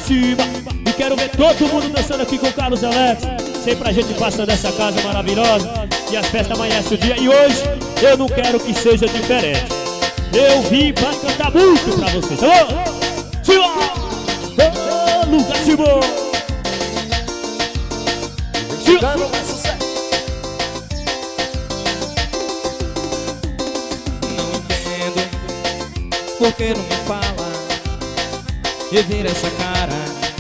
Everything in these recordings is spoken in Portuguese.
cima. E quero ver todo mundo dançando aqui com o Carlos Alex. Sempre a gente passa dessa casa maravilhosa e as festas amanhecem o dia. E hoje eu não quero que seja diferente. Eu vim pra cantar muito pra vocês. Alô? Lucas Simão. Chegando é sucesso. Não entendo por que não me fala e vira essa cara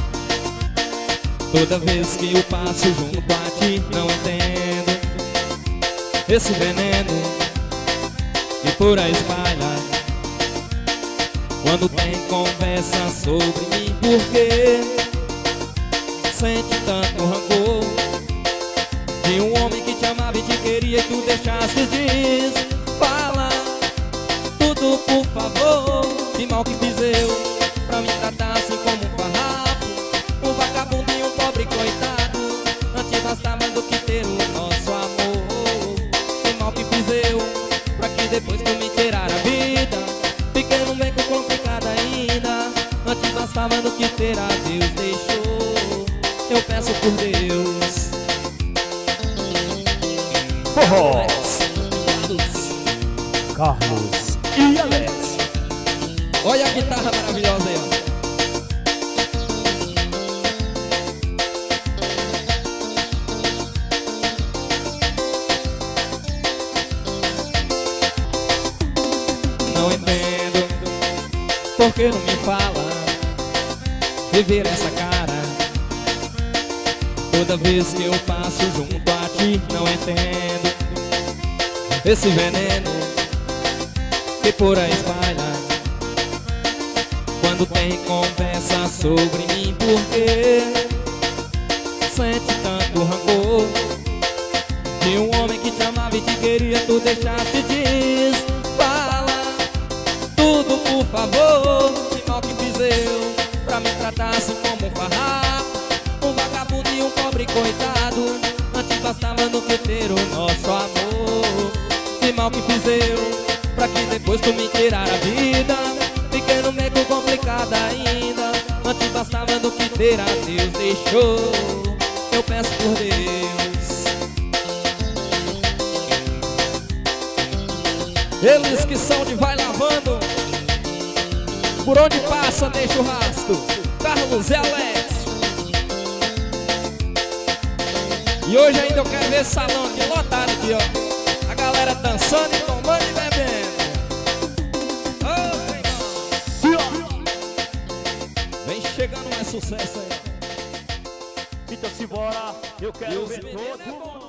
toda vez que eu passo junto a ti. Não entendo esse veneno que por aí espalha quando tem conversa sobre mim. Por que sente tanto rancor de um homem que te amava e te queria e tu deixaste de fala tudo, por favor. Que mal que fiz eu pra me tratar assim como um farrapo, um vagabundo e um pobre coitado. Antes bastava do que ter o nosso amor. Que mal que fiz eu pra que depois tu me tirar a vida. Fiquei num beco complicado ainda. Antes bastava do que ter a Deus deixou. Eu peço por Deus. Forró. Carlos e Alex. Olha a guitarra maravilhosa aí, ó. Não entendo por que não me fala e vira essa cara toda vez que eu passo junto a ti. Não entendo esse veneno que por aí espalha quando tem conversa sobre mim. Por que sente tanto rancor de um homem que te amava e te queria, tu deixaste de fala tudo, por favor. Que mal que fiz eu pra me tratar assim como um farrapo, um vagabundo e um pobre coitado. Antes bastava no que ter o nosso amor. Que mal que fiz eu pra que depois tu me tirar a vida. Fiquei no meio complicado ainda. Antes bastava do que ter a Deus deixou. Eu peço por Deus. Eles que são de vai lavando, por onde passa deixa o rastro. Carlos e Alex. E hoje ainda eu quero ver esse salão aqui lotado aqui, ó. A galera dançando e tomando e bebendo. Vem chegando mais sucesso aí. Então simbora, eu quero ver todo mundo.